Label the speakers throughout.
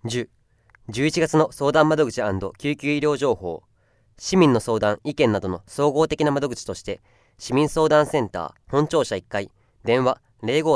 Speaker 1: 10、11月の相談窓口&救急医療情報。市民の相談・意見などの総合的な窓口として、市民相談センター本庁舎1階、電話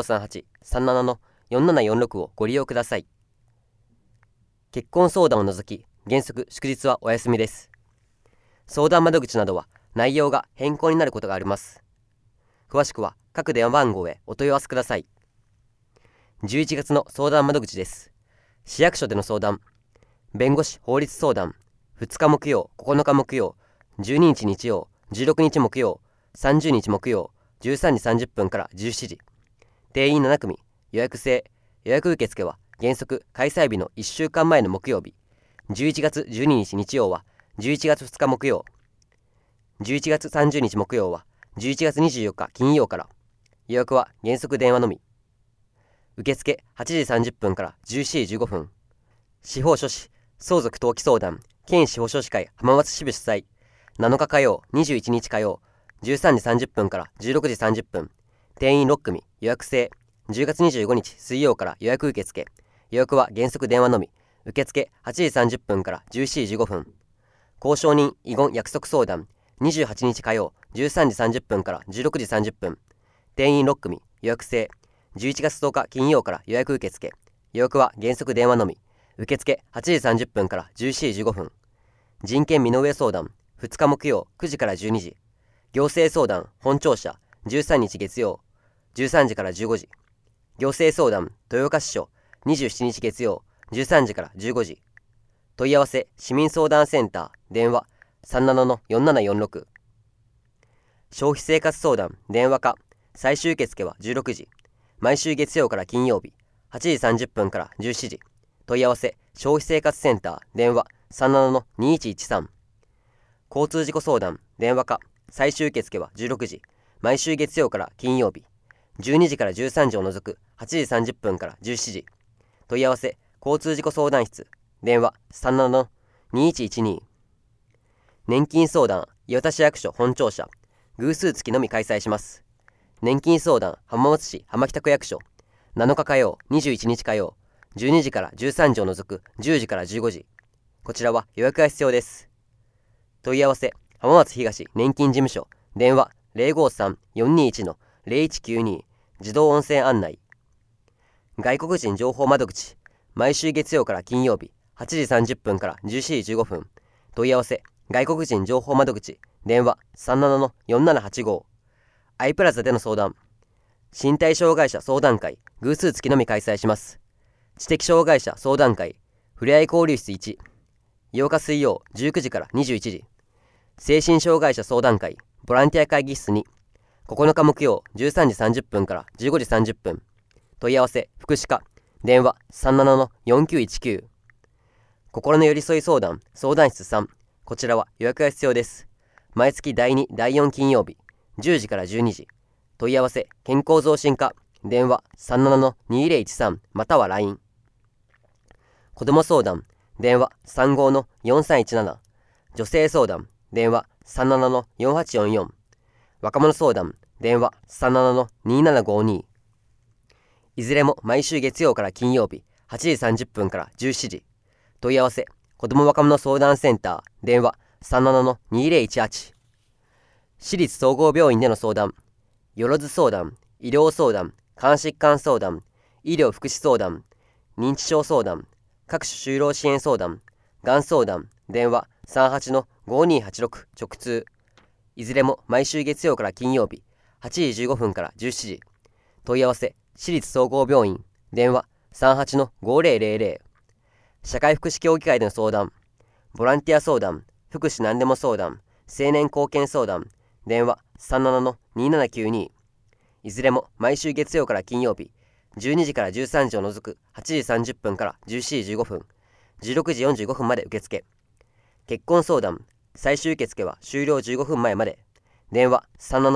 Speaker 1: 0538-37-4746をご利用ください。結婚相談を除き、原則祝日はお休みです。相談窓口などは内容が変更になることがあります。詳しくは各電話番号へお問い合わせください。11月の相談窓口です。市役所での相談、弁護士法律相談、2日木曜、9日木曜、12日日曜、16日木曜、30日木曜、13時30分から17時。定員7組、予約制。予約受付は原則開催日の1週間前の木曜日。11月12日日曜は11月2日木曜。11月30日木曜は11月24日金曜から。予約は原則電話のみ。受付8時30分から17時15分。司法書士、相続登記相談、県司法書士会浜松支部主催。7日火曜、21日火曜、13時30分から16時30分。定員6組、予約制。10月25日水曜から予約受付。予約は原則電話のみ。受付8時30分から17時15分。交渉人遺言約束相談、28日火曜、13時30分から16時30分。定員6組、予約制。11月10日金曜から予約受付。予約は原則電話のみ。受付8時30分から17時15分。人権身の上相談、2日木曜9時から12時。行政相談本庁舎13日月曜13時から15時。行政相談豊岡支所27日月曜13時から15時。問い合わせ市民相談センター電話37-4746。消費生活相談電話課最終受付は16時。毎週月曜から金曜日8時30分から17時。問い合わせ消費生活センター電話37-2113。交通事故相談電話課最終受付は16時。毎週月曜から金曜日12時から13時を除く8時30分から17時。問い合わせ交通事故相談室電話37-2112。年金相談磐田市役所本庁舎偶数月のみ開催します。年金相談浜松市浜北区役所7日火曜21日火曜12時から13時を除く10時から15時。こちらは予約が必要です。問い合わせ浜松東年金事務所電話053-421-0192。自動音声案内。外国人情報窓口毎週月曜から金曜日8時30分から17時15分。問い合わせ外国人情報窓口電話37-4785。アイプラザでの相談、身体障害者相談会偶数月のみ開催します。知的障害者相談会ふれあい交流室1、8日水曜19時から21時。精神障害者相談会ボランティア会議室2、9日木曜13時30分から15時30分。問い合わせ福祉課電話37-4919。心の寄り添い相談相談室3、こちらは予約が必要です。毎月第2、第4金曜日10時から12時。問い合わせ健康増進課電話37-2013または LINE。 子ども相談電話35-4317。女性相談電話37-4844。若者相談電話37-2752。いずれも毎週月曜から金曜日8時30分から17時。問い合わせ子ども若者相談センター電話37-2018。私立総合病院での相談、よろず相談、医療相談、肝疾患相談、医療福祉相談、認知症相談、各種就労支援相談、がん相談、電話38-5286直通。いずれも毎週月曜から金曜日8時15分から17時。問い合わせ私立総合病院電話38-5000。社会福祉協議会での相談、ボランティア相談、福祉何でも相談、青年貢献相談電話37-2792。いずれも毎週月曜から金曜日12時から13時を除く8時30分から17時15分、16時45分まで受付。結婚相談最終受付は終了15分前まで。電話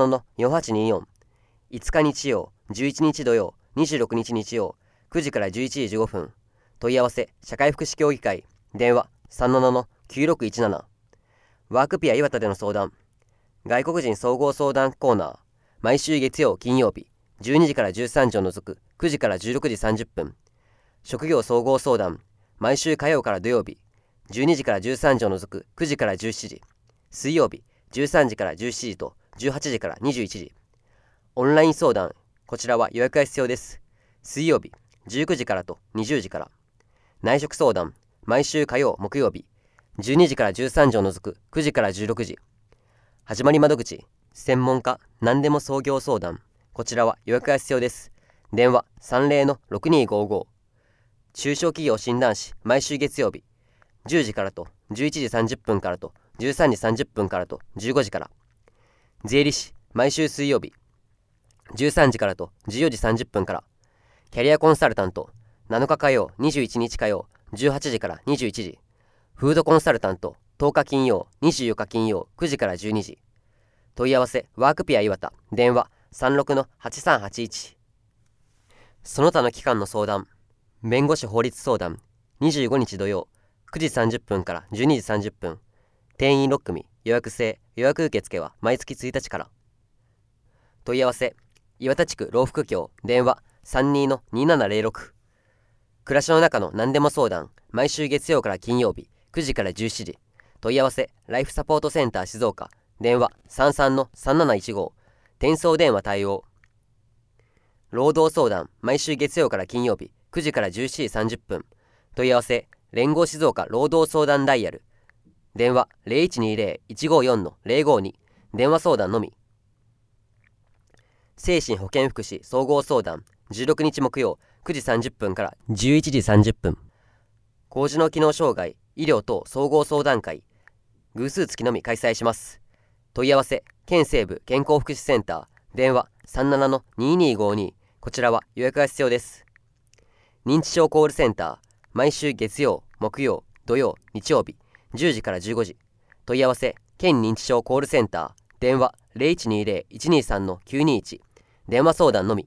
Speaker 1: 37-4824。5日日曜、11日土曜、26日日曜9時から11時15分。問い合わせ社会福祉協議会電話37-9617。ワークピア岩田での相談、外国人総合相談コーナー毎週月曜金曜日12時から13時を除く9時から16時30分。職業総合相談毎週火曜から土曜日、12時から13時を除く9時から17時、水曜日、13時から17時と18時から21時。オンライン相談、こちらは予約が必要です。水曜日、19時からと20時から。内職相談、毎週火曜、木曜日、12時から13時を除く9時から16時。始まり窓口、専門家、何でも創業相談、こちらは予約が必要です。電話30-6255。中小企業診断士、毎週月曜日、10時からと11時30分からと13時30分からと15時から。税理士、毎週水曜日、13時からと14時30分から。キャリアコンサルタント、7日火曜、21日火曜、18時から21時。フードコンサルタント、10日金曜、24日金曜、9時から12時。問い合わせ、ワークピア岩田、電話36-8381。その他の機関の相談、弁護士法律相談、25日土曜、9時30分から12時30分。定員6組、予約制、予約受付は毎月1日から。問い合わせ、岩田地区老福協、電話32-2706。暮らしの中の何でも相談、毎週月曜から金曜日、9時から17時。問い合わせ、ライフサポートセンター静岡、電話33-3715。転送電話対応。労働相談、毎週月曜から金曜日、9時から17時30分。問い合わせ、連合静岡労働相談ダイヤル。電話0120-154-052。電話相談のみ。精神保健福祉総合相談、16日木曜、9時30分から11時30分。高次脳機能障害、医療等総合相談会、偶数月のみ開催します。問い合わせ、県西部健康福祉センター、電話37-2252。こちらは予約が必要です。認知症コールセンター、毎週月曜、木曜、土曜、日曜日、10時から15時。問い合わせ、県認知症コールセンター、電話0120-123-921。電話相談のみ。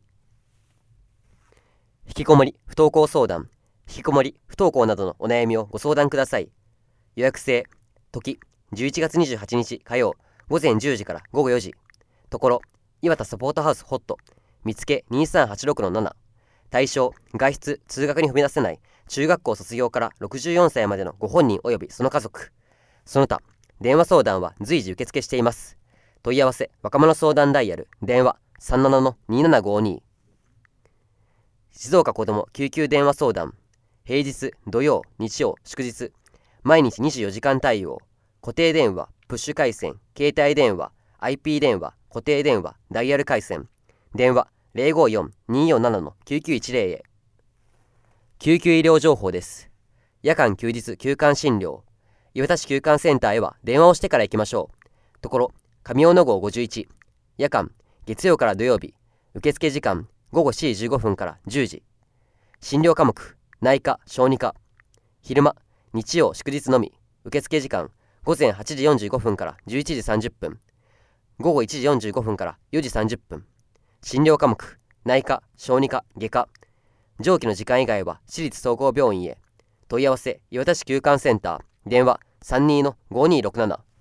Speaker 1: 引きこもり、不登校相談、引きこもり、不登校などのお悩みをご相談ください。予約制、時、11月28日火曜、午前10時から午後4時。ところ、岩田サポートハウスホット、見つけ2386-7。対象、外出、通学に踏み出せない中学校卒業から64歳までのご本人及びその家族。その他、電話相談は随時受付しています。問い合わせ、若者相談ダイヤル、電話37-2752。静岡子ども救急電話相談、平日、土曜、日曜、祝日、毎日24時間対応、固定電話、プッシュ回線、携帯電話、IP 電話、固定電話、ダイヤル回線、電話054-247-9910へ。救急医療情報です。夜間休日休館診療、岩田市休館センターへは電話をしてから行きましょう。ところ、上大野号51、夜間、月曜から土曜日、受付時間、午後7時15分から10時。診療科目、内科、小児科。昼間、日曜、祝日のみ。受付時間、午前8時45分から11時30分。午後1時45分から4時30分。診療科目、内科、小児科、外科。上記の時間以外は私立総合病院へ。問い合わせ、岩田市休館センター、電話32-5267。